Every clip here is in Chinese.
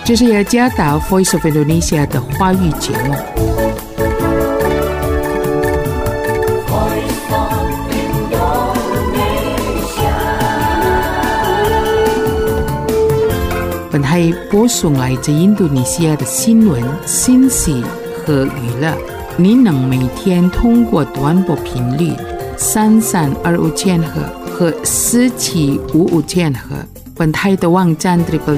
这是雅加达 Voice of Indonesia 的华语节目。本台播送来自印度尼西亚的新闻、信息和娱乐。您能每天通过短波频率3325千赫和4755千赫。本台的网站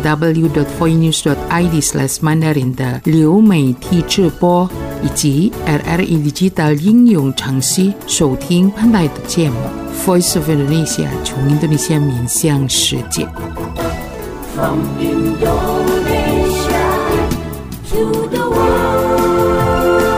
www.voinews.id/mandarin 的流媒体直播以及 RRI Digital 应用程序收听本台的节目 Voice of Indonesia 从印度尼西亚面向世界。From Indonesia to the world。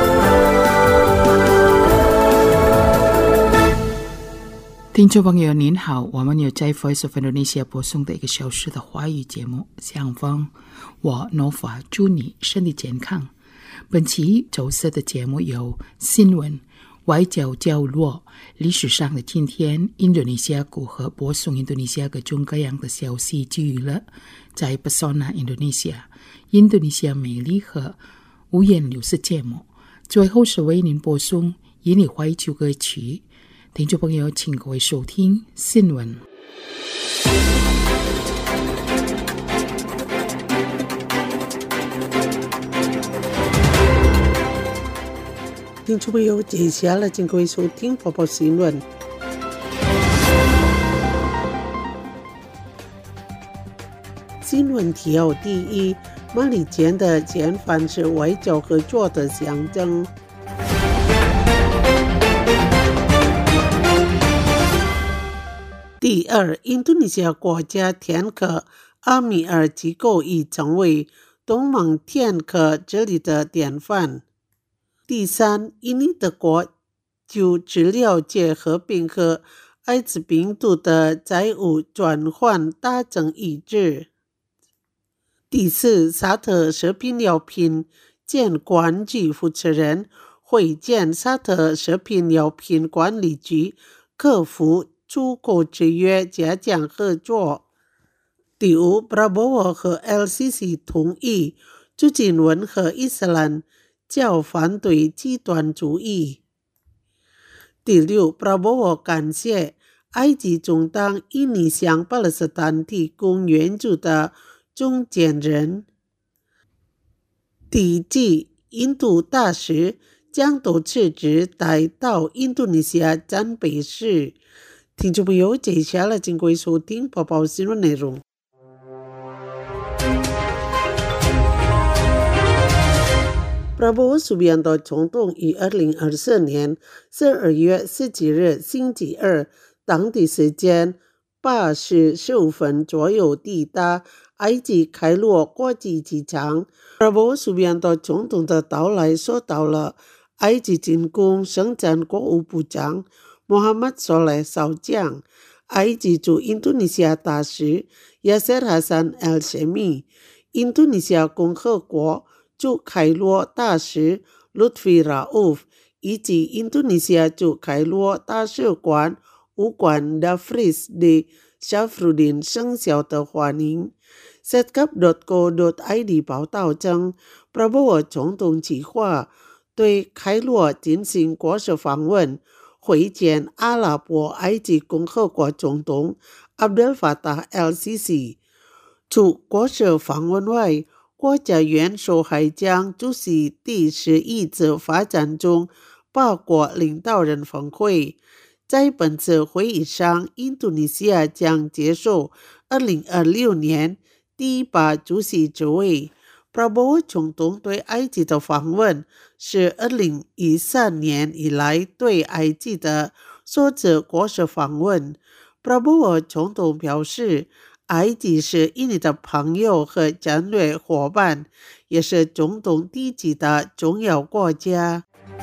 听众朋友您好，我们有在 Voice of Indonesia 播送的1个小时的华语节目，相逢我 Nova 祝你身体健康。本期周四的节目有新闻、外交角落、历史上的今天、印度尼西亚如何播送印度尼西亚各种各样的消息及娱乐，在 Pesona Indonesia 印度尼西亚美丽和五颜六色节目，最后是为您播送印尼怀旧歌曲。听众朋友请各位收听新闻。 听众朋友，接下来请各位收听播报新闻。新闻提要第一，马里间的减反是外交合作的象征。第二，印度尼西亚国家田克阿米尔机构已成为东盟田克治理的典范。第三，印尼德国就治疗结核病和艾滋病毒的债务转换达成一致。第四，沙特食品药品监管局负责人会见沙特食品药品管理局，克服出口制约，加强合作。第五， Prabowo 和 LCC 同意促进温和伊斯兰教反对极端主义。第六， Prabowo 感谢埃及总当印尼向巴勒斯坦提供援助的中间人。第七，印度大使将多次职带到印度尼西亚赞美市。听众朋友，接下来请各位收听播报新闻内容。Prabowo Subianto 总统于2024年12月17日星期二当地时间8时15分左右抵达埃及开罗国际机场。Prabowo Subianto 总统的到来受到了埃及进攻圣战国务部长Muhammad Soleh 少将、埃及驻印度尼西亚大使 Yasser Hasan Al-Shami、印度尼西亚共和国驻开罗大使 Lutfi Rauf 以及印度尼西亚驻开罗大使馆武官 Dafris de Shafruddin 生效的欢迎。Setcap.co.id 报道称 Prabowo 总统计划对开罗进行国事访问，会见阿拉伯埃及共和国总统 Abdel Fattah El-Sisi。 除国事访问外，国家元首还将出席第11次发展中八国领导人峰会。在本次会议上，印度尼西亚将接受2026年第8主席职位。Prabowo 总统对埃及的访问是2013年以来对埃及的首次国事访问。Prabowo 总统表示，埃及是印尼的朋友和战略伙伴，也是中东地区的重要国家。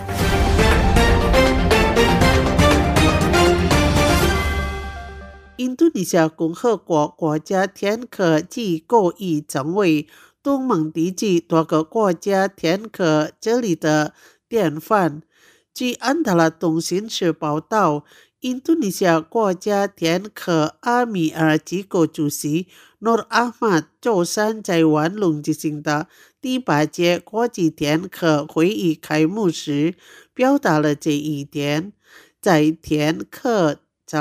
印度尼西亚共和国国家田克机构已成为东盟地区多个国家田克治理的典范。据安达拉通讯社报道， 印度尼西亚国家田克阿米尔机构主席诺阿玛周三在玩龙举行的第8届国际田克会议开幕时表达了这一点。在田克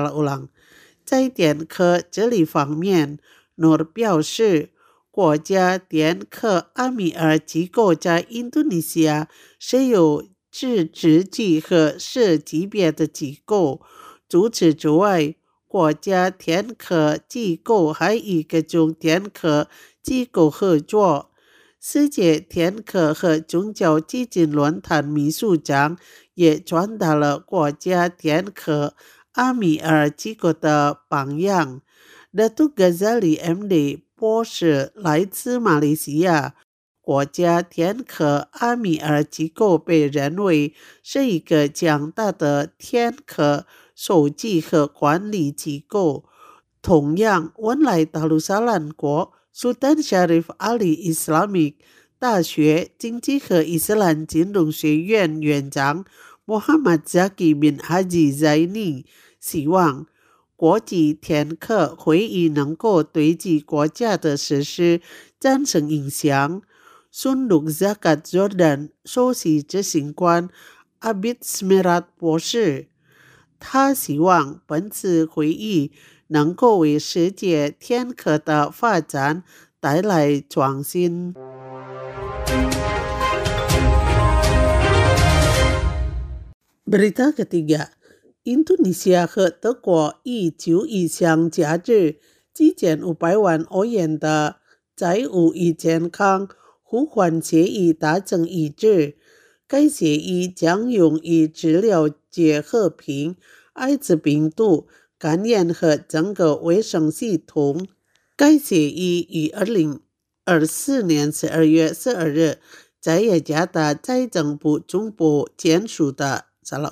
这里方面，诺表示，国家田克阿米尔机构在印度尼西亚是有自治级和市级别的机构。除此之外，国家田克机构还与各种田克机构合作。世界田克和宗教基金论坛秘书长也传达了国家田克阿米尔机构的榜样。Datuk Ghazali MD 博士来自马来西亚。国家田克阿米尔机构被认为是一个强大的田克收集和管理机构。同样，文莱达鲁萨兰国 Sultan Syarif Ali Islamic 大学经济和伊斯兰金融学院院长 Muhammad Zaki bin Haji Zaini 希望国际田克会议能够对其国家的实施产生影响。Sunduk Zakat Jordan 首席执行官 Abid Smerat 博士，他希望本次会议能够为世界田克的发展带来创新。Berita ketiga, Indonesia 和德国以就一项价值7500万欧元的债务与健康互换协议达成一致。该协议将用于治疗结核病、艾滋病毒感染和整个卫生系统。该协议于2024年12月12日在雅加达财政部总部签署的。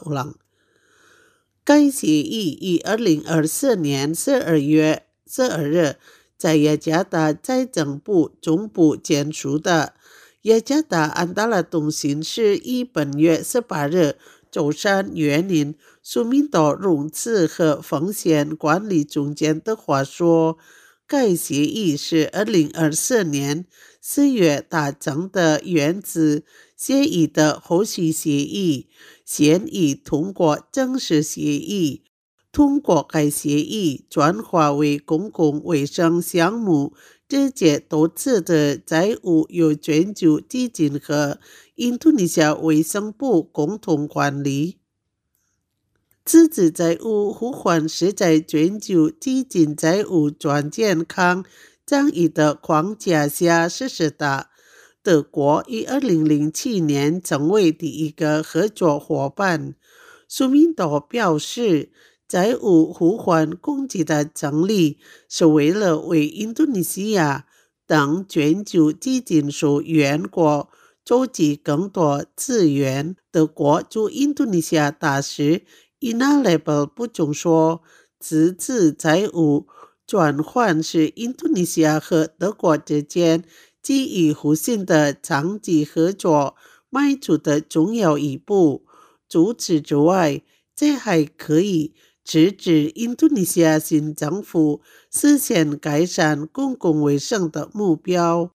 该协议于2024年12月12日在雅加达财政部总部签署的。雅加达安达拉中心是于本月18日周三约令苏明岛融资和风险管理总监的话说，该协议是2024年4月达成的原子协议的后续协议，现已通过正式协议。通过该协议转化为公共卫生项目直接投资的债务由全球基金和印度尼西亚卫生部共同管理。此次债务互换是在全球基金债务转健康倡议的框架下实施的。德国于2007年成为第一个合作伙伴。苏明岛表示，债务互换工具的成立是为了为印度尼西亚等全球基金属员国筹集更多资源。德国驻印度尼西亚大使伊纳雷布补充说，此次债务转换是印度尼西亚和德国之间基于互信的长期合作迈出的重要一步。除此之外，这还可以支持印度尼西亚新政府实现改善公共卫生的目标。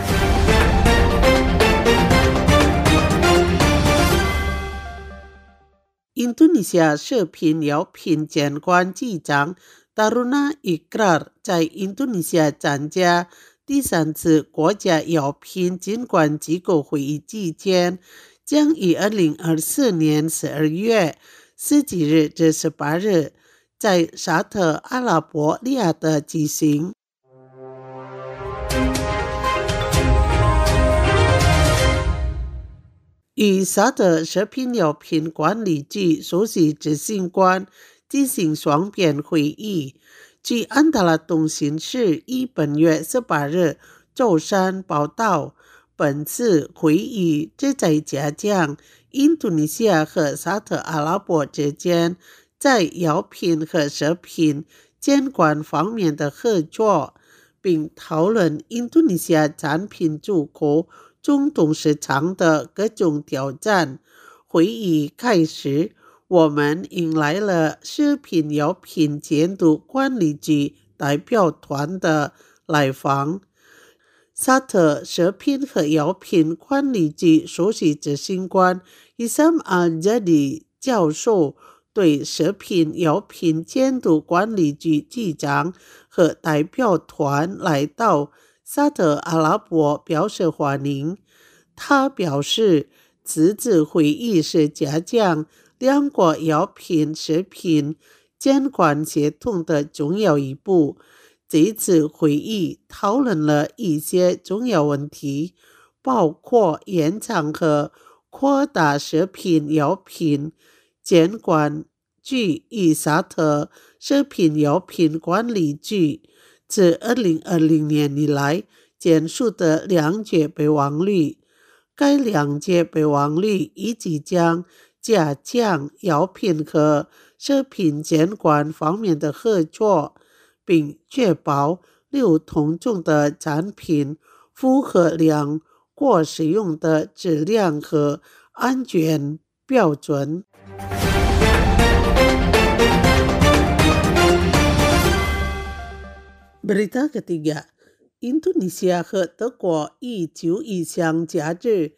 印度尼西亚食品药品监管局长 Taruna Ikrar 在印度尼西亚参加第3次国家药品监管机构会议期间，将于2024年12月17日至18日在沙特阿拉伯利雅得举行。与沙特食品药品管理局首席执行官进行双边会议。据安达拉通讯社于本月18日周三报道，本次会议旨在加强印度尼西亚和沙特阿拉伯之间在药品和食品监管方面的合作，并讨论印度尼西亚产品出口中东市场的各种挑战。会议开始， 我们迎来了食品药品监督管理局代表团的来访。沙特食品和药品管理局首席执行官伊萨姆·阿加迪教授对食品药品监督管理局局长和代表团来到沙特阿拉伯表示欢迎。他表示，此次会议是加强两国药品食品监管协同的重要一步。这次会议讨论了一些重要问题，包括延长和扩大食品药品监管局与沙特食品药品管理局自2020年以来减数的两届备忘录。该两届备忘录以及将加强药品和食品监管方面的合作，并确保流通中的产品符合两国使用的质量和安全标准。Berita ketiga, Indonesia 和德国已就一项价值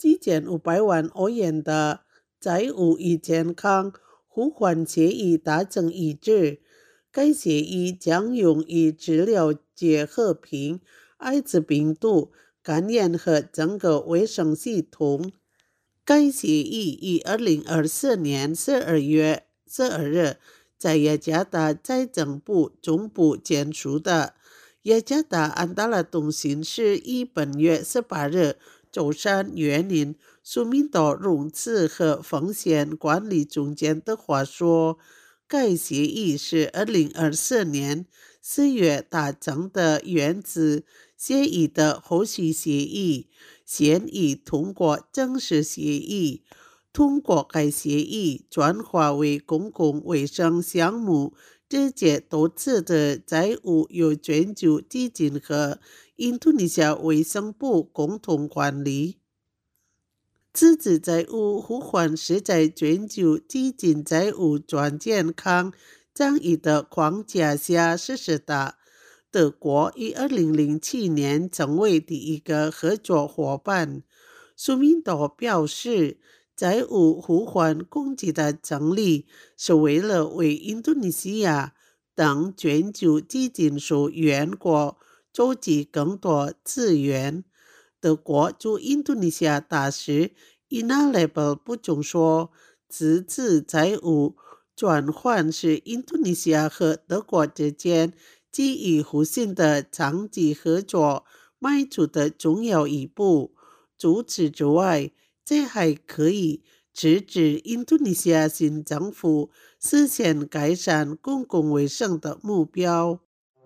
7500万欧元的债务与健康互换协议达成一致。该协议将用于治疗结核病、艾滋病毒感染和整个卫生系统。该协议于2024年12月12日在雅加达财政部总部签署的。雅加达安达拉通讯社于本月18日周三援引苏明岛融资和风险管理总监的话说，该协议是2024年4月达成的原子协议的后续协议，现已通过正式协议。通过该协议转化为公共卫生项目直接投资的债务由全球基金和印度尼西亚卫生部共同管理。此次债务互换是在全球基金债务转健康倡议的框架下实施的。德国于2007年成为第一个合作伙伴。苏明岛表示，债务互换工具的成立是为了为印度尼西亚等全球基金属员国筹集更多资源。德国驻印度尼西亚大使伊纳雷布补充说，此次债务转换是印度尼西亚和德国之间基于互信的长期合作迈出的重要一步。除此之外，这还可以支持印度尼西亚新政府实现改善公共卫生的目标。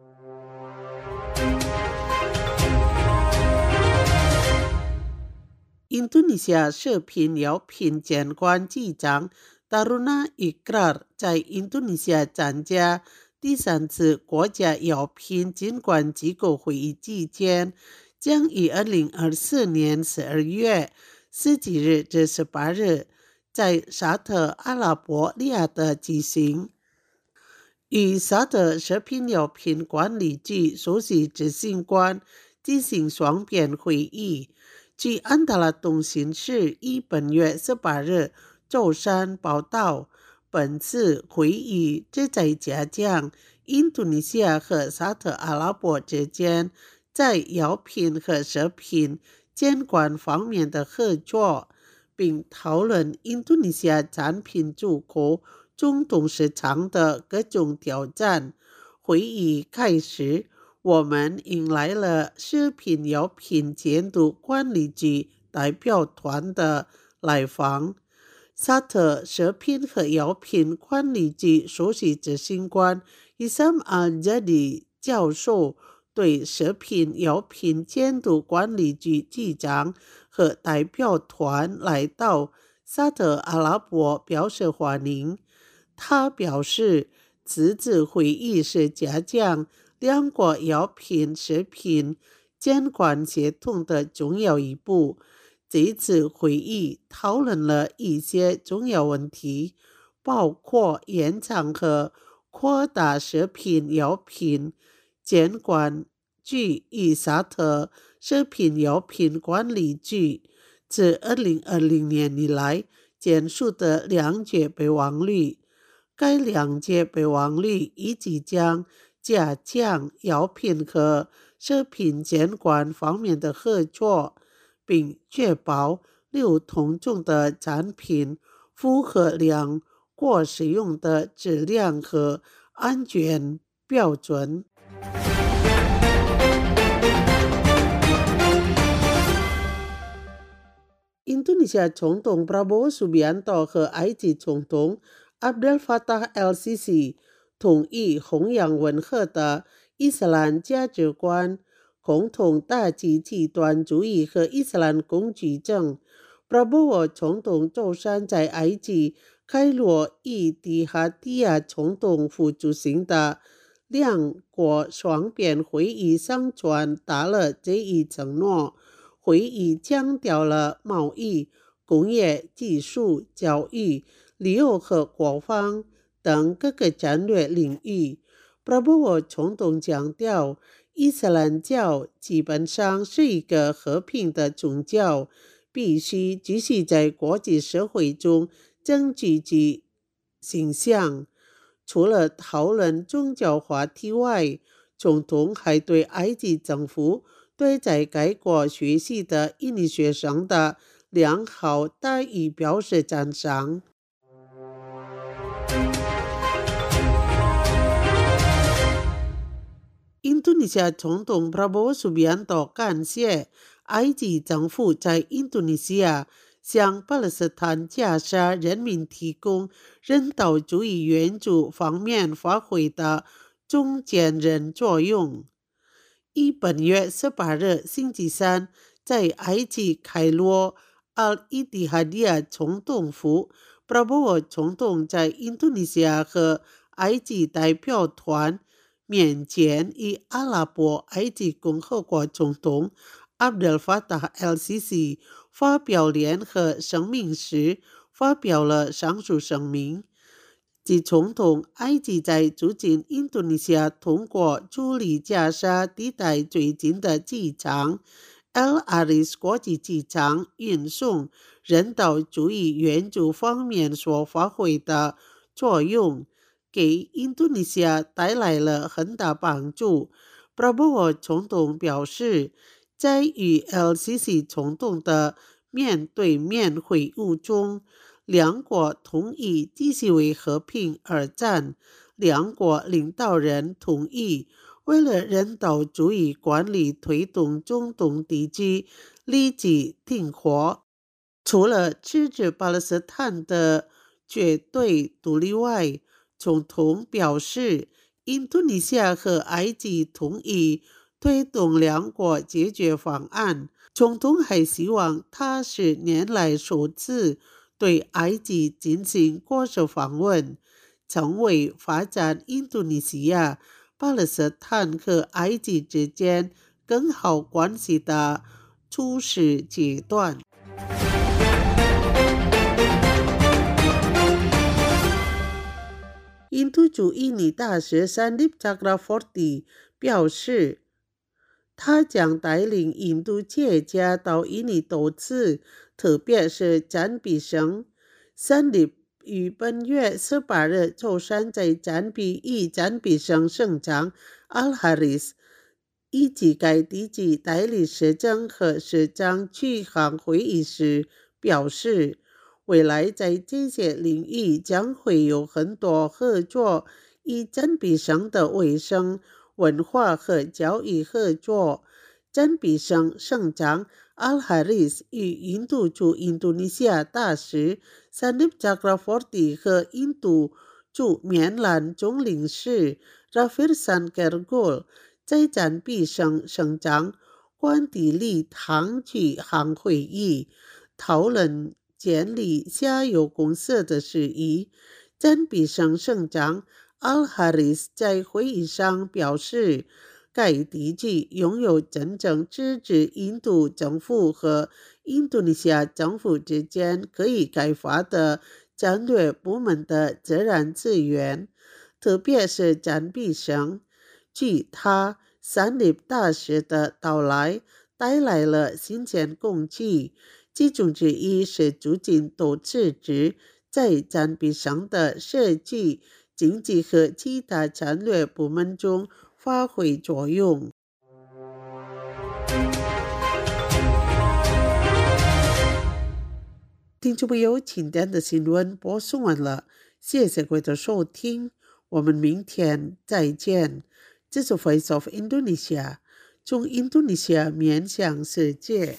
印度尼西亚食品药品监管局长达鲁纳伊克拉在印度尼西亚参加第3次国家药品监管机构会议期间，将于2024年12月17日至18日在沙特阿拉伯利雅得举行。与沙特食品药品管理局首席执行官进行双边会议。据安达拉通讯社于本月18日周三报道，本次会议旨在加强印度尼西亚和沙特阿拉伯之间在药品和食品监管方面的合作，并讨论印度尼西亚产品出口中东市场的各种挑战。会议开始，我们迎来了食品药品监督管理局代表团的来访。沙特食品和药品管理局首席执行官伊萨姆·阿加迪教授对食品药品监督管理局局长和代表团来到沙特阿拉伯表示欢迎。他表示，此次会议是加强两国药品食品监管协同的重要一步。这次会议讨论了一些重要问题， 包括延长和扩大食品药品监管局与沙特食品药品管理局自2020年以来减速的2届备忘率。该2届备忘率以及将加强药品和食品监管方面的合作，并确保流通中的产品符合两国使用的质量和安全标准。印度尼西亚总统 Prabowo Subianto 和埃及总统 Abdel Fattah el-Sisi 统一弘扬温和的伊斯兰价值观，共同打击极端主义和伊斯兰攻击症。Prabowo 总统周三在埃及开罗伊蒂哈迪亚总统府举行的两国双边会议上传达了这一承诺。会议强调了贸易、工业、技术、教育、旅游和国防等各个战略领域。Prabowo 总统强调，伊斯兰教基本上是一个和平的宗教，必须继续在国际社会中争取其形象。除了讨论宗教话题外，总统还对埃及政府对在该国学习的印尼学生的良好待遇表示赞赏。印度尼西亚总统 Prabowo Subianto 感谢埃及政府在印度尼西亚向巴勒斯坦加沙人民提供人道主义援助方面发挥的中间人作用。于本月18日星期三，在埃及开罗伊蒂哈迪亚总统府， Prabowo 总统在印度尼西亚和埃及代表团面前与阿拉伯埃及共和国总统 Abdel Fattah el-Sisi 发表联合声明时，发表了上述声明。即总统埃及在促进印度尼西亚通过处理加沙地带最近的机场 El Aris 国际机场运送人道主义援助方面所发挥的作用，给印度尼西亚带来了很大帮助。Prabowo 总统表示，在与 el-Sisi 总统的面对面会晤中，两国同意继续为和平而战。两国领导人同意为了人道主义管理推动中东地区立即停火。除了支持巴勒斯坦的绝对独立外，总统表示，印度尼西亚和埃及同意推动两国解决方案。总统还希望他是年来首次对埃及进行国事访问，成为发展印度尼西亚、巴勒斯坦和埃及之间更好关系的初始阶段。印度驻印尼大使 Sandip Chakravorty 表示，他将带领印度企业家到印尼多次，特别是赞比省。Sandip 于本月18日周三在赞比与赞比省省长 Al-Haris 以及该地区代理市长和市长举行会议时表示，未来在这些领域将会有很多合作，以赞比省的卫生、文化和教育合作。赞比省省长 Al-Haris 与印度驻印度尼西亚大使 Sandip Chakravorty 和印度驻缅兰总领事 Rafirsan Kergol 在赞比省省长官邸礼堂举行会议，讨论建立下游公社的事宜。赞比省省长 Al-Haris 在会议上表示，该地区拥有真正支持印度政府和印度尼西亚政府之间可以开发的战略部门的自然资源，特别是战必胜。据他三立大师的到来带来了新鲜工具，其中之一是促进多自治在战必胜的设计、经济和其他战略部门中发挥作用。听众朋友，今天的新闻播送完了，谢谢各位的收听，我们明天再见。这是 Voice of Indonesia， 从印度尼西亚面向世界。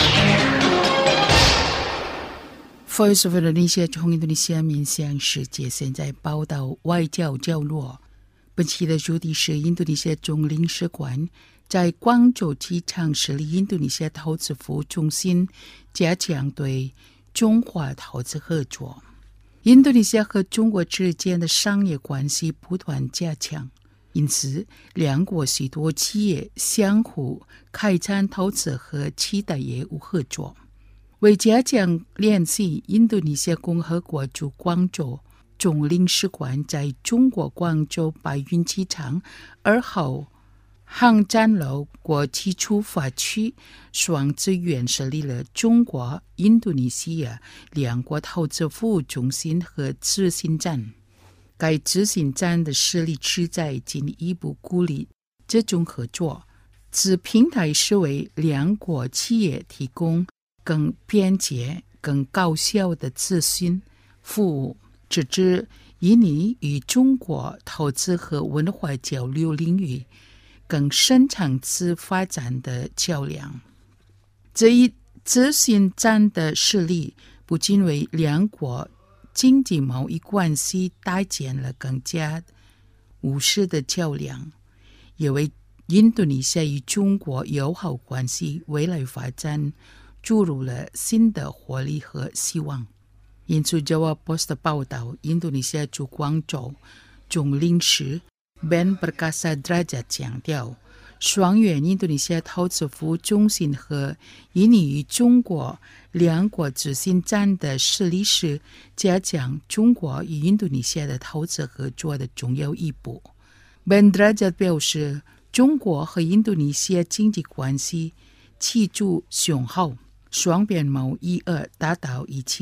Voice of Indonesia 从印度尼西亚面向世界，现在报道外交角落。本期的主题是印度尼西亚总领事馆在广州机场设立印度尼西亚投资服务中心，加强对中华投资合作。印度尼西亚和中国之间的商业关系不断加强，因此两国许多企业相互开展投资和其他业务合作。为加强联系，印度尼西亚共和国驻广州总领事馆在中国广州白云机场2号航站楼国际出发区双资源设立了中国、印度尼西亚两国投资服务中心和咨询站。该咨询站的设立旨在进一步鼓励这种合作，此平台是为两国企业提供更便捷、更高效的咨询服务，直至印尼与中国投资和文化交流领域更深层次发展的桥梁。这一咨询站的设立不仅为两国经济贸易关系搭建了更加务实的桥梁，也为印度尼西亚与中国友好关系未来发展注入了新的活力和希望。因此 Java Post 报道，印度尼西亚驻广州总领事 Ben Perkasa Derajat 强调，双元印度尼西亚投资服务中心和印尼与中国两国咨询站的设立是加强中国与印度尼西亚的投资合作的重要一步。Ben Derajat 表示，中国和印度尼西亚经济关系持续雄厚，双边贸易额达到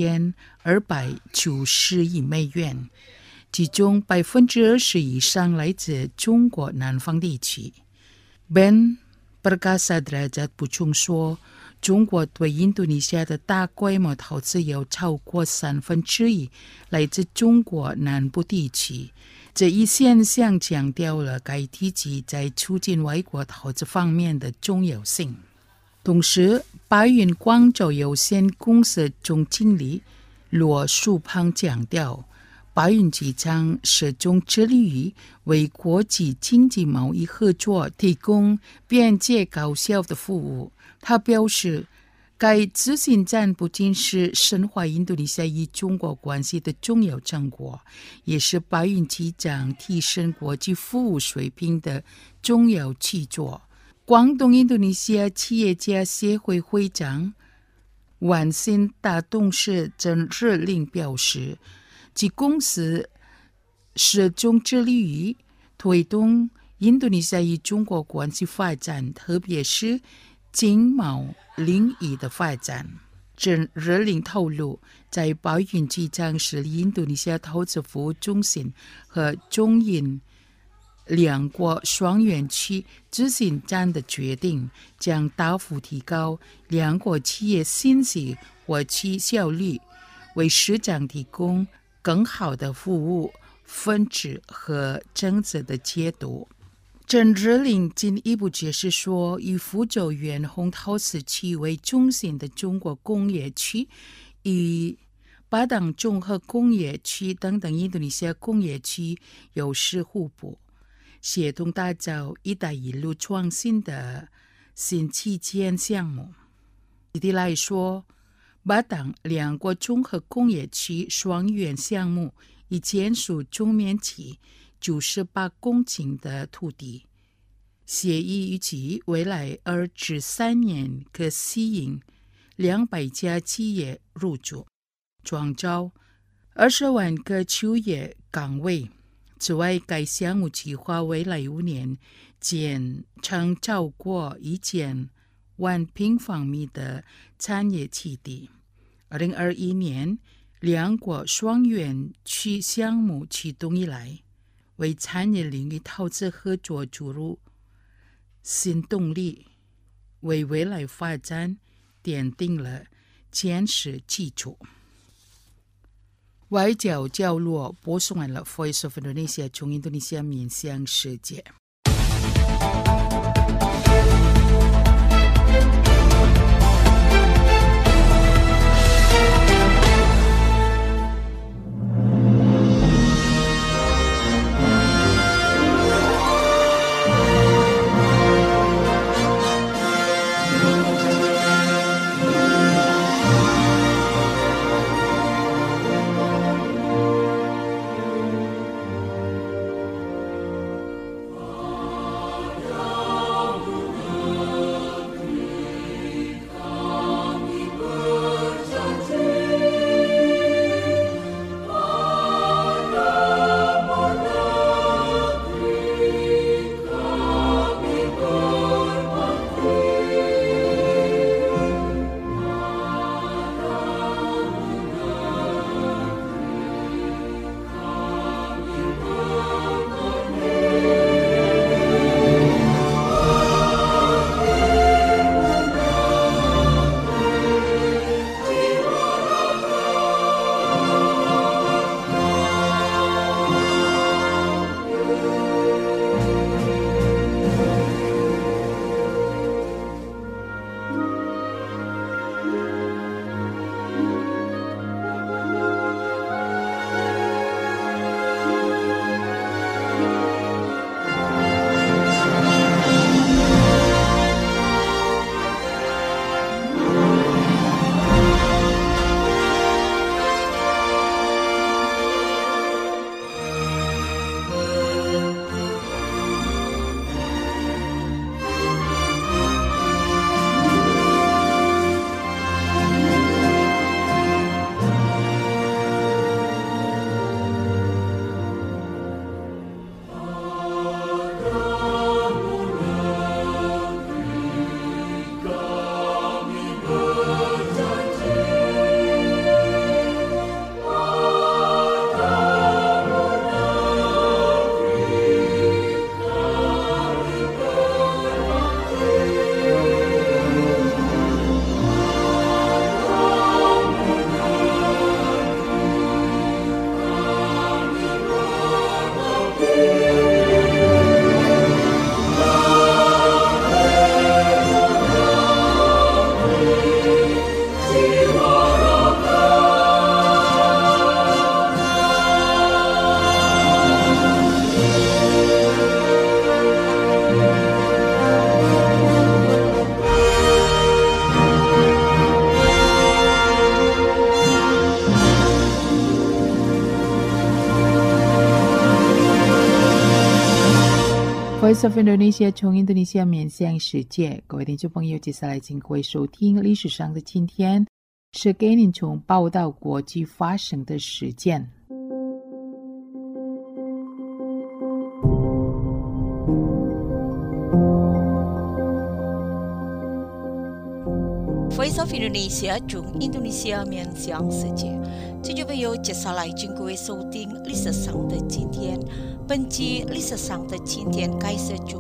1290亿美元，其中20%以上来自中国南方地区。Ben Perkasa Derajat 补充说，中国对印度尼西亚的大规模投资有超过1/3来自中国南部地区。这一现象强调了该地区在促进外国投资方面的重要性。同时，白云广州有限公司总经理罗树胖强调，白云机场始终致力于为国际经济贸易合作提供便捷高效的服务。他表示，该咨询站不仅是深化印度尼西亚与中国关系的重要成果，也是白云机场提升国际服务水平的重要举措。广东印度尼西亚企业家协会会长万新大董事郑日令表示，其公司始终致力于推动印度尼西亚与中国关系发展，特别是经贸领域的发展。郑日令透露，在白云机场设立印度尼西亚投资服务中心和中印两国双园区咨询站的决定，将大幅提高两国企业信息获取效率，为市场提供更好的服务分质和政策的解读。郑日令进一步解释说，以福州远红陶瓷区为中心的中国工业区与巴当综合工业区等等印度尼西亚工业区有势互补，协同打造“一带一路”创新的新基建项目。具体来说，巴当两国综合工业区双园项目已签署总面积98公顷的土地协议，预计未来2至3年可吸引200家企业入驻，创造 20万个就业岗位。此外，该项目计划未来5年建成超过1000万平方米的产业基地。2021年，两国双园区项目启动以来，为产业领域投资合作注入新动力，为未来发展奠定了坚实基础。外交角落播送完了 Voice of Indonesia 从印度尼西亚面向世界。Voice of Indonesia 从印度尼西亚面向世界，各位听众朋友，接下来请各位收听历史上的今天，是给您从报道国际发生的事件。 Voice of Indonesia 从印度尼西亚面向世界，听众朋友，接下来请各位收听历史上的今天。本期历史上的今天开始中，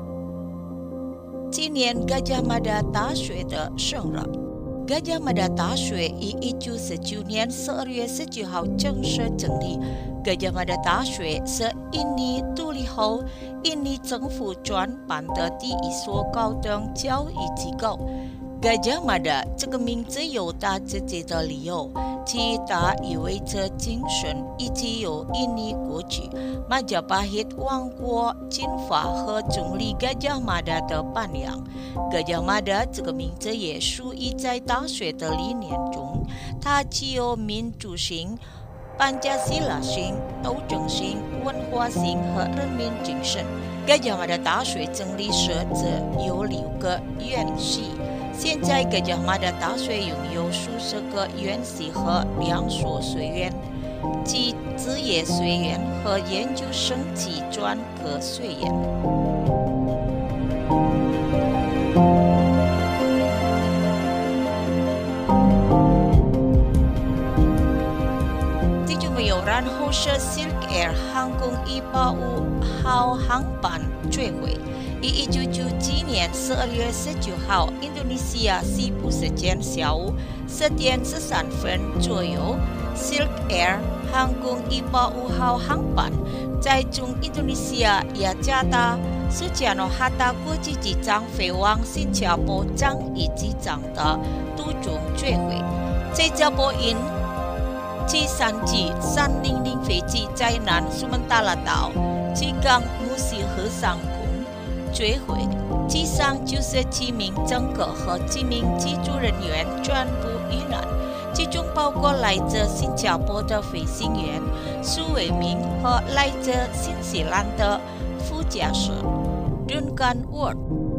今年Gajah Mada大学的生日。Gajah Mada大学于1919年12月19号正式成立。Gajah Mada大学是印尼独立后印尼政府专办的第一所高等教育机构。Gajah Mada 这个名字有它自己的理由，其它意味着精神以及有印尼国籍、马加巴希王国进化和总理Gajah Mada的榜样。Gajah Mada 这个名字也属于在大学的理念中，它既有民主性、班加西拉性、斗争性、文化性和人民精神。Gajah Mada 大学成立时则有6个院系。现在Gajah Mada大学拥有数十个院系和2所学院。 及职业学员和研究生及专科学员。听众朋友，然后是 Silk Air 航空185号航班坠毁。于1997年12月19号，印度尼西亚西部时间下午10点13分左右 ，Silk Air 航空185号航班在中印度尼西亚雅加达苏加诺哈达国际机场飞往新加坡樟宜机场的途中坠毁。这架波音737 300飞机在南苏门答腊岛吉冈木西河上空坠毁，机上97名乘客和几名机组人员全部遇难，其中包括来自新加坡的飞行员苏伟明和来自新西兰的副驾驶Duncan Ward。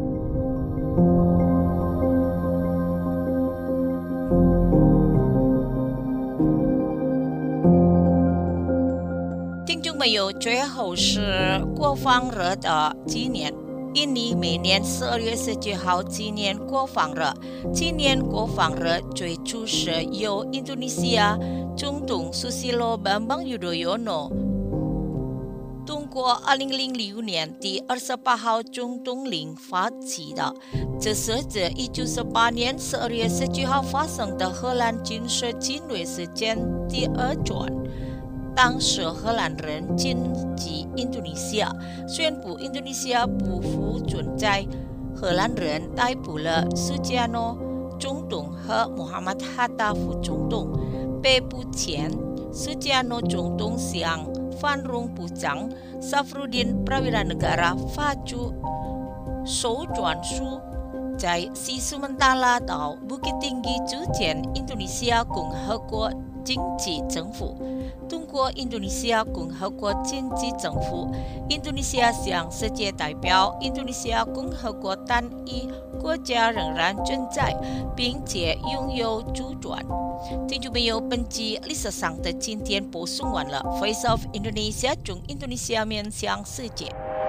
听众朋友，最后是国防日的纪念。印尼每年12月19号纪念国防日。今年国防日最初是由印度尼西亚总统Susilo Bambang Yudhoyono通过2006年第28号总统令发起的，这是自1918年12月19号发生的荷兰军事侵略事件第二转。当时荷兰人进击印度尼西亚，宣布印度尼西亚不复存在。荷兰人逮捕了苏加诺总统和穆罕默德哈达副总统。被捕前，苏加诺总统向反恐部长 Safruddin Prawiranegara 发出手转书，在西苏门答腊岛 Bukit Tinggi 组建印度尼西亚共和国经济政府。通过印度尼西亚共和国经济政府，印度尼西亚向世界代表，印度尼西亚共和国单一国家仍然存在，并且拥有主权。听众朋友，本集历史上的今天播送完了。Voice of Indonesia 从印度尼西亚面向世界。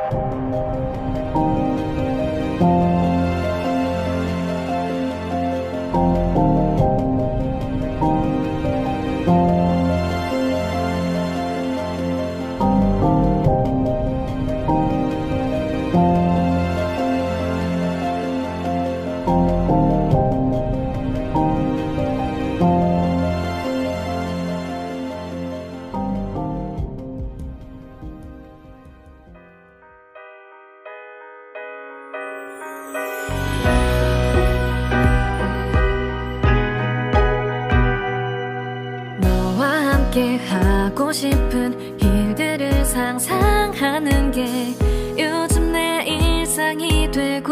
하고 싶은 일들을 상상하는 게 요즘 내 일상이 되고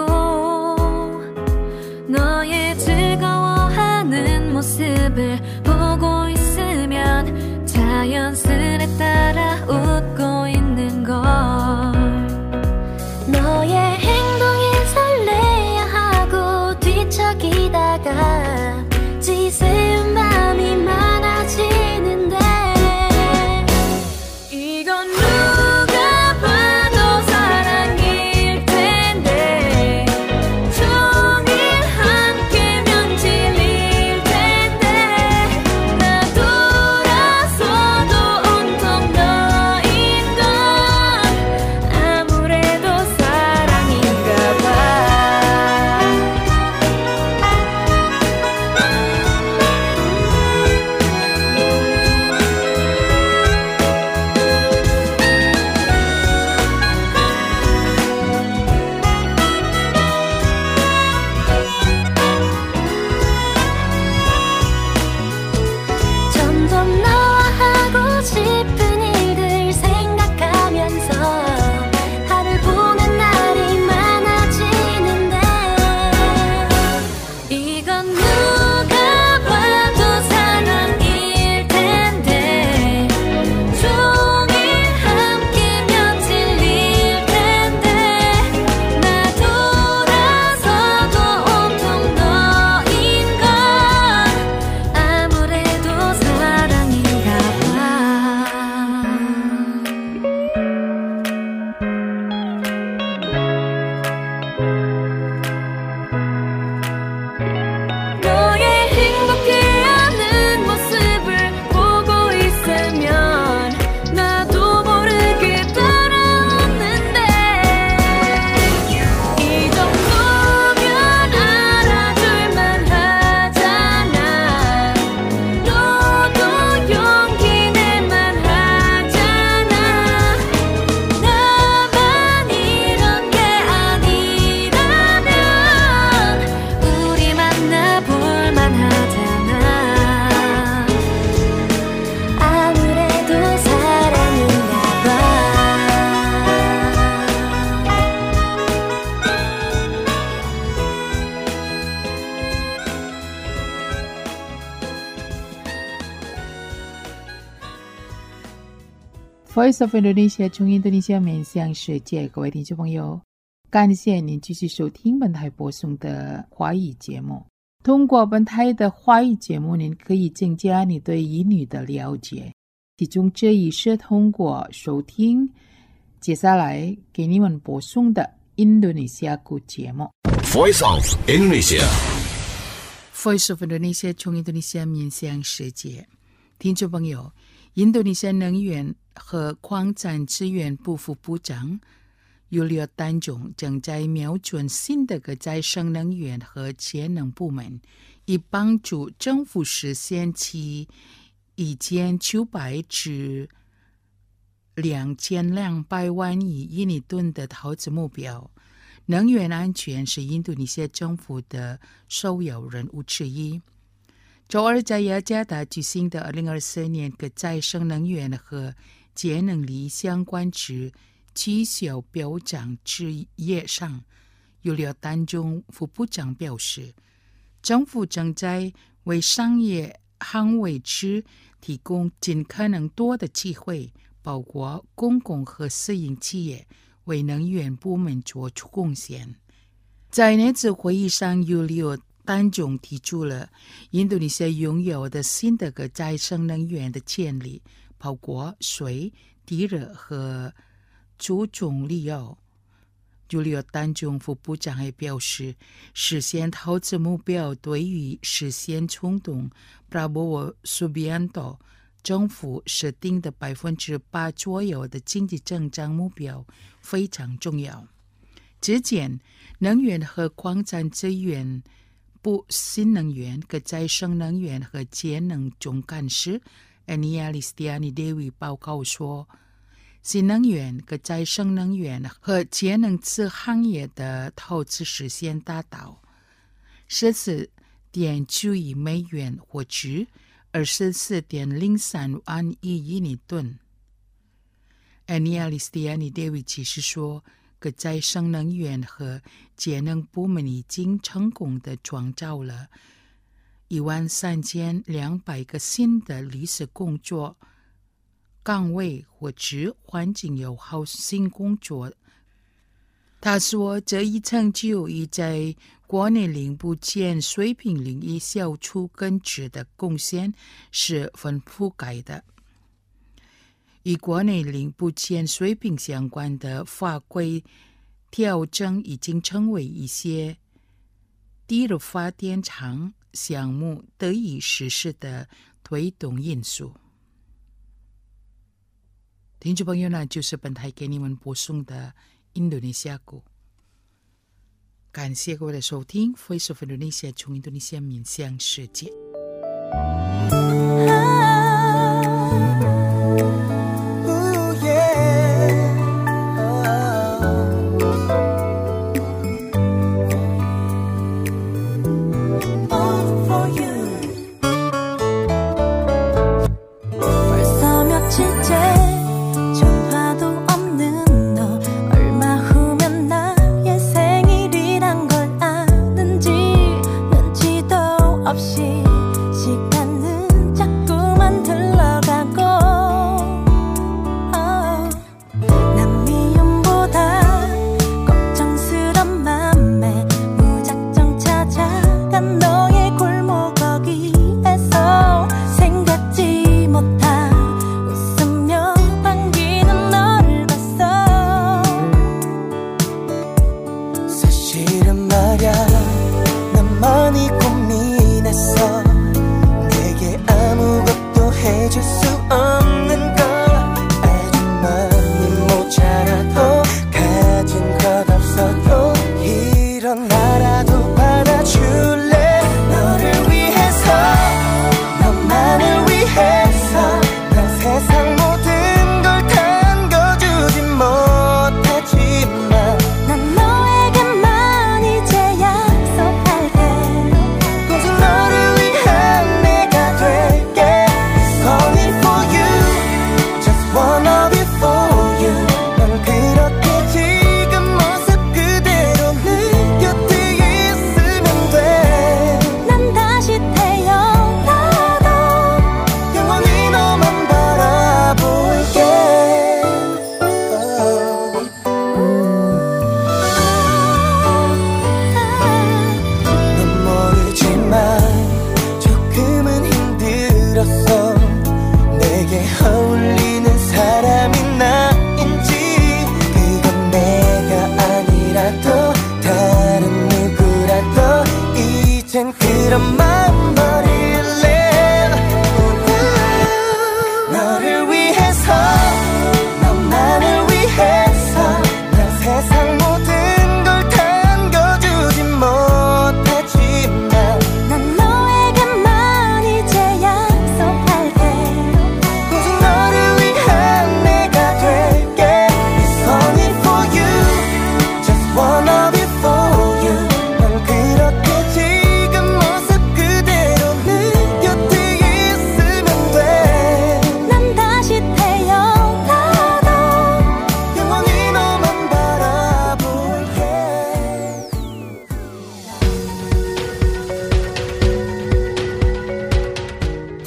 너의 즐거워하는 모습을 보고 있으면 자연스레 따라 웃고 있는 걸 너의 행동에 설레야 하고 뒤척이다가 지새운 밤이 많아지는데 이건 누가 봐도 사랑일 텐데 종일 함께면 질릴 텐데 나 돌아서도 온통 Voice of Indonesia 从印度尼西亚面向世界，各位听众朋友，感谢您继续收听本台播送的华语节目。通过本台的华语节目，您可以增加你对印尼的了解。其中这一是通过收听接下来给你们播送的印度尼西亚语节目。 Voice of Indonesia。 Voice of Indonesia 从印度尼西亚面向世界，听众朋友，印度尼西亚能源和矿产资源部副部长尤利奥·丹中正在瞄准新的再生能源和节能部门，以帮助政府实现其1900至2200万亿印尼吨的投资目标。能源安全是印度尼西亚政府的首要任务之一。周二在雅加达举行的2024年再生能源和节能力相关之绩效表彰之夜上，尤利奥·丹中副部长表示，政府正在为商业捍卫之提供尽可能多的机会，包括公共和私营企业为能源部门做出贡献。在那次会议上，尤利奥·丹中提出了印度尼西亚拥有的新的再生能源的潜力，包括水、地热和注重利用。尤利奥·丹中副部长还表示，实现投资目标对于实现冲动 Prabowo Subianto 政府设定的8%左右的经济增长目标非常重要。之前，能源和矿产资源部新能源、再生能源和节能总干事 Ania Listiani Dewi 报告说，新能源、再生能源和节能此行业的投资实现达到14.9亿美元，或值24.03万亿印尼吨。Ania Listiani Dewi 解释说，再生能源和节能部门已经成功地创造了13200个新的历史工作岗位，或指环境友好新工作。他说，这一成就已在国内零部件水平领域小出根治的贡献十分覆盖的。与国内零部件水平相关的法规调整已经成为一些地热发电厂项目得以实施的推动因素。听众朋友呢，就是本台给你们播送的印度尼西亚语。感谢各位的收听 Voice of Indonesia 从印度尼西亚面向世界。 시간은 자꾸만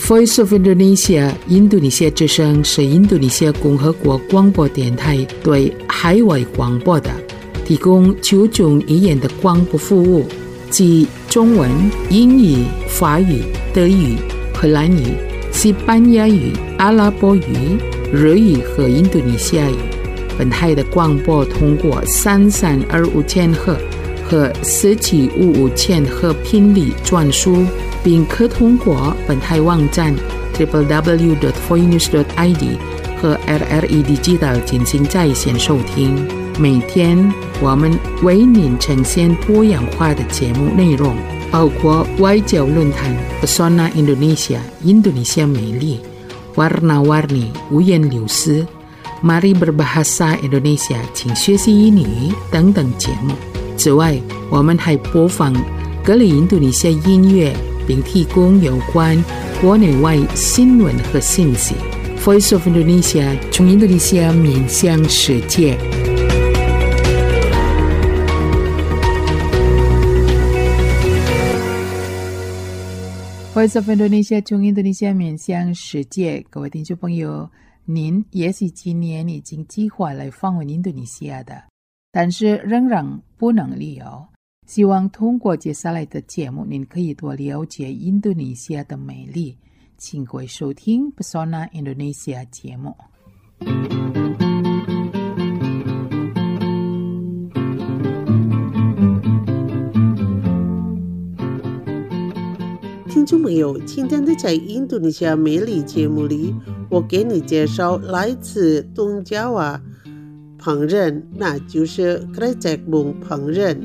Voice of Indonesia 印度尼西亚之声是印度尼西亚共和国广播电台对海外广播的提供9种语言的广播服务，即中文、英语、法语、德语、荷兰语、西班牙语、阿拉伯语、日语和印度尼西亚语。本台的广播通过3325千赫和1755千赫频率转输，并可通过本台网站 www.voinews.id 和 RRI Digital 进行在线收听。每天我们为您呈现多样化的节目内容，包括外交论坛 Pesona Indonesia 印度尼西亚美丽、Warna-Warni 五颜六色、Mari Berbahasa Indonesia 请学习英语等等节目。此外，我们还播放各类印度尼西亚音乐，并提供有关国内外新闻和信息。Voice of Indonesia 从印度尼西亚面向世界。Voice of Indonesia 从印度尼西亚面向世界，各位听众朋友，您也许今年已经计划来访问印度尼西亚的，但是仍然不能旅游。希望通过接下来的节目，您可以多了解印度尼西亚的美丽。请各位收听 Pesona Indonesia 节目。 听众朋友，今天的在印度尼西亚美丽节目里，我给你介绍来自东爪哇烹饪，那就是 Krecek Bung 烹饪。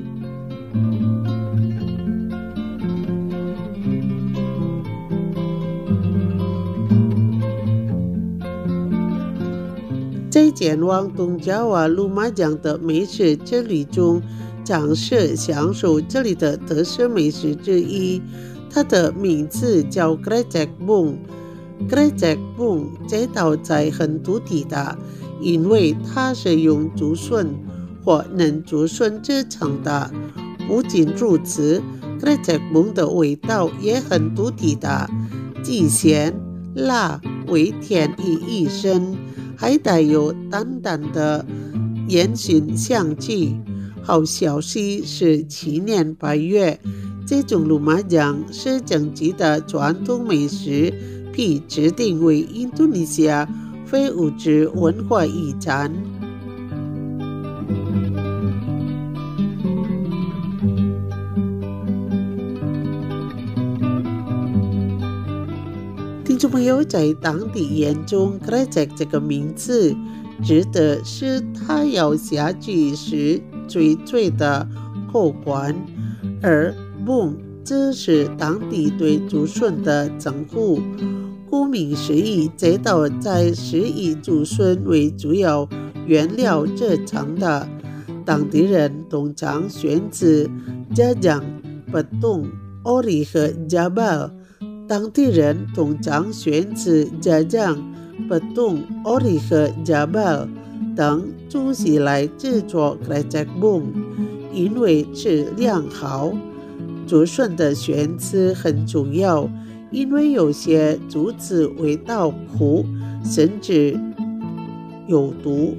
在前往东爪哇鲁马江的美食之旅中，尝试享受这里的特色美食之一，它的名字叫 Krecek Bung。Krecek Bung 这道菜很独特的，因为它是用竹笋或嫩竹笋制成的。不仅如此， Krecek Bung 的味道也很独特的，既咸、辣、微甜于一身，还带有淡淡的烟熏香气。好消息是，去年8月，这种鲁马江是整级的传统美食，被指定为印度尼西亚非物质文化遗产。听众朋友，在当地眼中 Krecek 这个名字指的是它要下去时脆脆的口感，而 Bung 这是当地对竹笋的称呼。顾名思义，这道菜是以竹笋为主要原料制成的。当地人通常选择 Jajang、Petung、Ori 和 Jabal。当地人通常选择 Jajang、Petung、Ori 和 Jabal 等主食来制作 Krecek Bung， 因为质量好。竹笋的选择很重要，因为有些竹子味道苦，甚至有毒。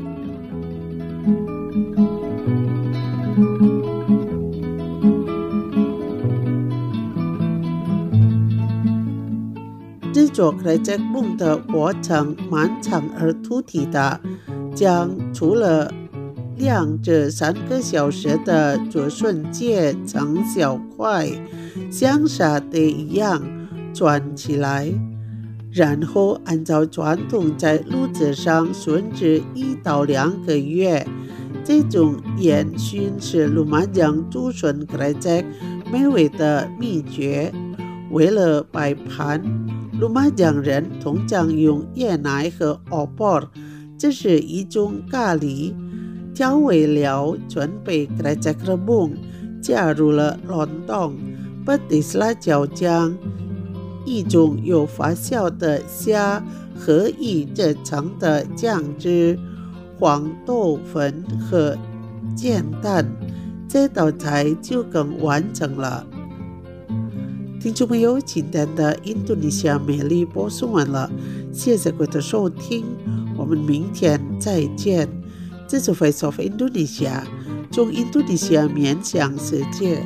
制作 Krecek Bung 的过程漫长而突体的，将除了2至3个小时的竹笋切成小块，像沙堆一样转起来，然后按照传统在炉子上熏制1到2个月。这种烟熏是鲁马江竹笋 Krecek 美味的秘诀。为了摆盘，鲁马江人通常用椰奶和 opor， 这是一种咖喱。调味料准备 Krecek Rebung， 加入了lontong、petis 辣椒酱，一种有发酵的虾和一制成的酱汁、黄豆粉和煎蛋，这道菜就更完整了。 听众朋友，今天的印度尼西亚美丽播送完了，谢谢各位的收听，我们明天再见。这是 Voice of Indonesia， 从印度尼西亚面向世界。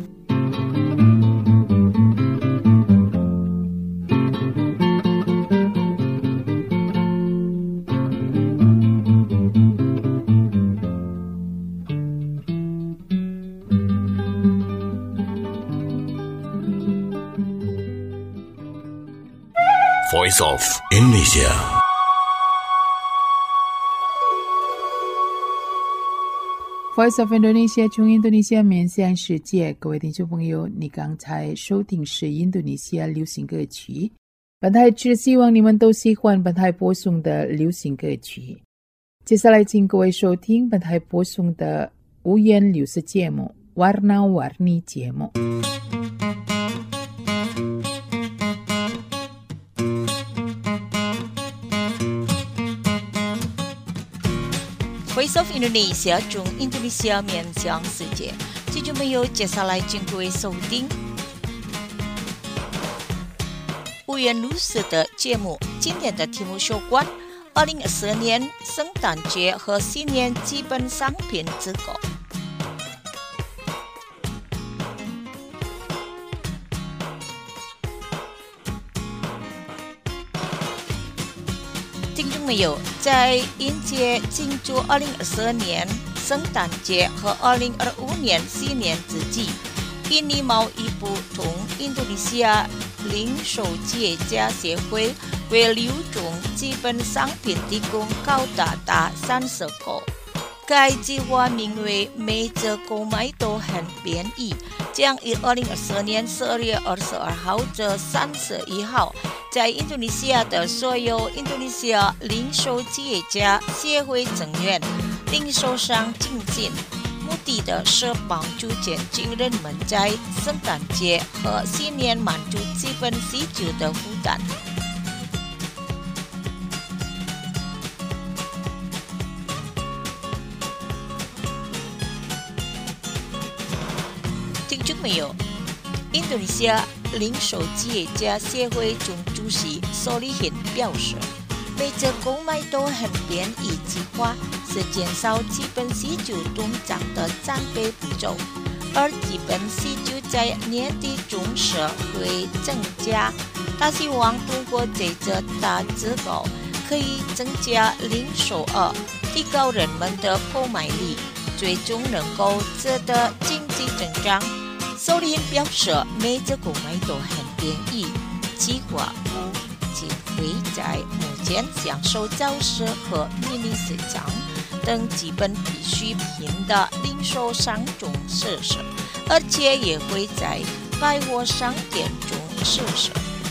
Voice of Indonesia。 Voice of Indonesia 从印度尼西亚面向世界，各位听众朋友，你刚才收听是印度尼西亚流行歌曲。本台只希望你们都喜欢本台播送的流行歌曲。接下来请各位收听本台播送的五言流行节目 Warna-Warni 节目。 Voice of Indonesia 从印度尼西亚面向世界，听众朋友，接下来请各位收听五言如是的节目。今天的题目有关2024年圣诞节和新年基本商品折扣。听众朋友，在迎接庆祝2022年圣诞节和2025年新年之际，印尼贸易部同印度尼西亚零售企业家协会为6种基本商品提供高达30个。该计划名为每折购买都很便宜，将于2024年12月22号至31号在印度尼西亚的所有印度尼西亚零售企业家协会成员、零售商进行，目的的是帮助减轻人们在圣诞节和新年满足基本需求的负担。听众朋友，印度尼西亚零售企业家协会总主席索利hin表示，每折购买都很便宜计划是减少基本需求通胀的3倍步骤，而基本需求在年底中时会增加。他希望通过这则大折扣可以增加零售额，提高人们的购买力，最终能够值得经济增长。索利hin表示，每折购买都很便宜，计划不仅会在目前享受超市和迷你市场等基本必需品的零售商中实施，而且也会在百货商店中实施。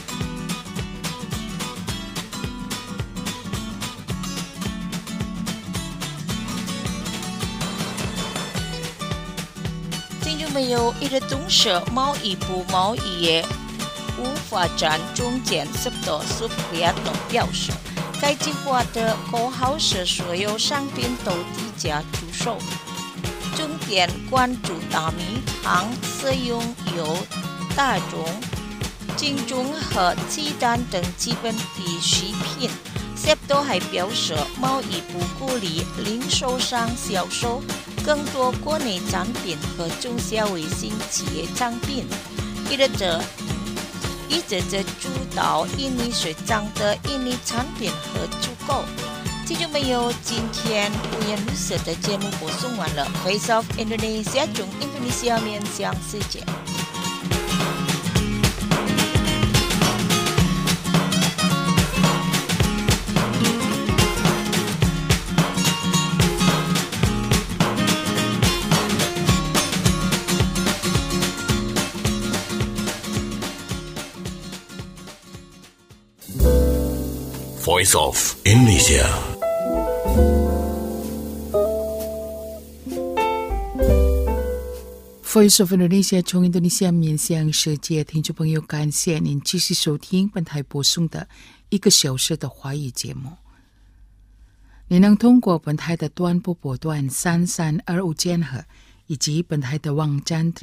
没有一个同时，贸易部贸易业务发展总监斯多苏普亚诺表示，该计划的口号是所有商品都低价出售，重点关注大米、糖、食用油、大宗、金钟和鸡蛋等基本必需品。斯多还表示，贸易部鼓励零售商销售更多国内产品和中小微型企业产品，一直主导印尼水涨的印尼产品和出口。听众朋友，今天五言如是的节目播送完了。Voice of Indonesia 从印度尼西亚面向世界。 Voice of Indonesia。 Voice of Indonesia 从印度尼西亚面向世界，听众朋友，感谢您继续收听本台播送的1个小时的华语节目。你能通过本台的短波波段3325千赫以及本台的网站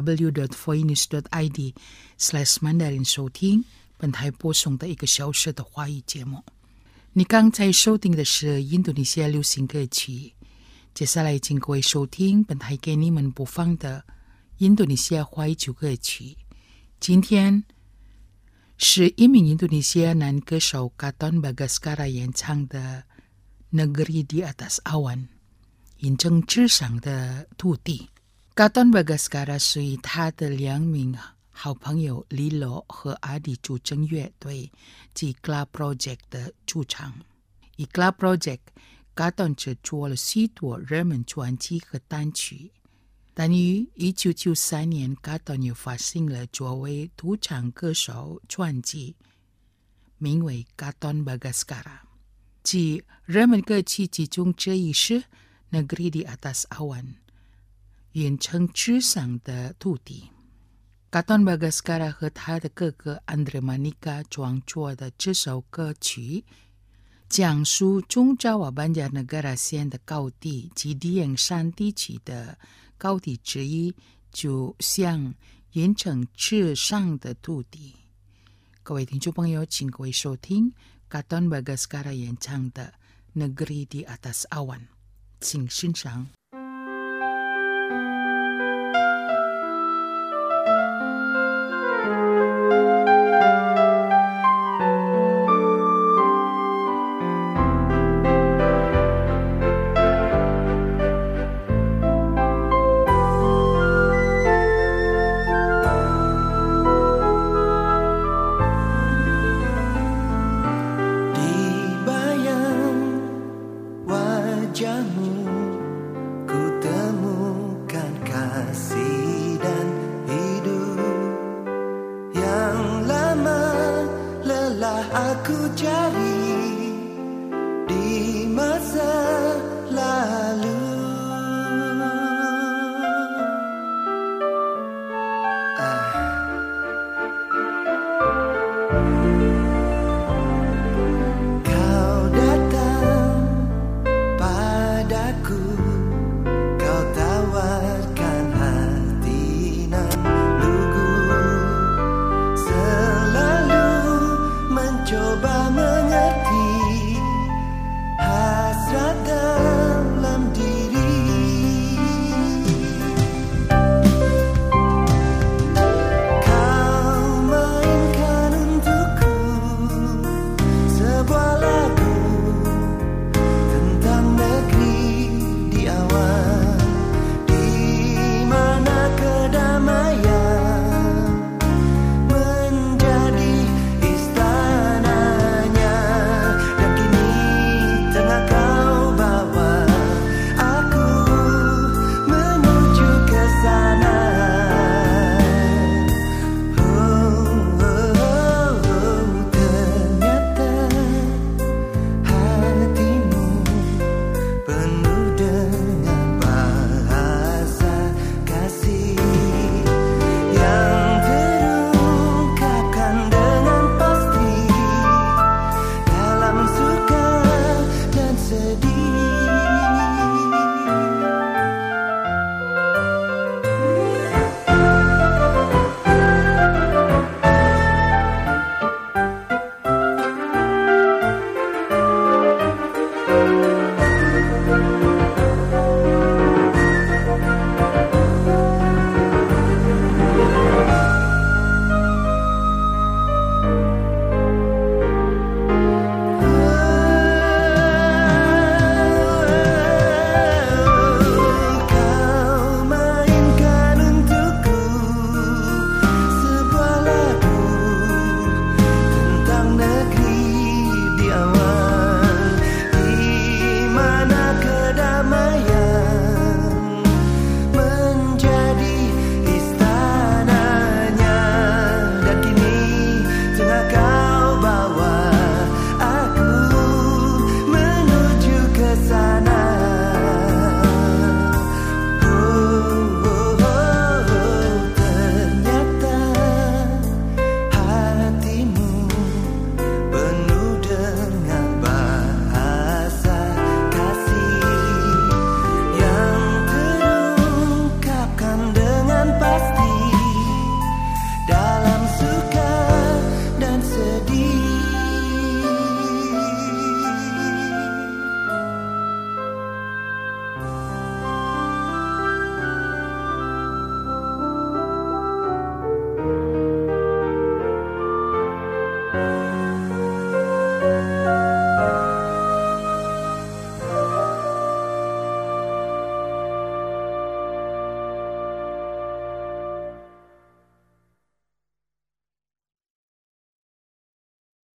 www.voinews.id/mandarin 收听本台播送的1个小时的华语节目。你刚才收听的是印度尼西亚流行歌曲，接下来请各位收听本台给你们播放的印度尼西亚华语主歌曲。今天是一名印度尼西亚男歌手 Katon Bagaskara 演唱的 Negeri di Atas Awan， 印证之上的土地。 Katon Bagaskara 是以他的2名好朋友 Lilo 和阿迪组成乐队及 Club Project 的主唱。以 Club Project， Katon 制作了许多热门专辑和单曲，但于1993年 Katon 又发行了作为独唱歌手专辑，名为 Katon Bagaskara。 即热门歌曲其中之一是 Negeri di Atas Awan， 印证之上的土地。 Katon Bagaskara 和他的哥哥 Andre Manika 创作的这首歌曲，讲述中Jawa Banjarnegara 县的高地及迪延山地区的高地之一，就像印证之上的土地。各位听众朋友，请各位收听 Katon Bagaskara 演唱的 Negeri di Atas Awan， 请欣赏。 Aku cari di masa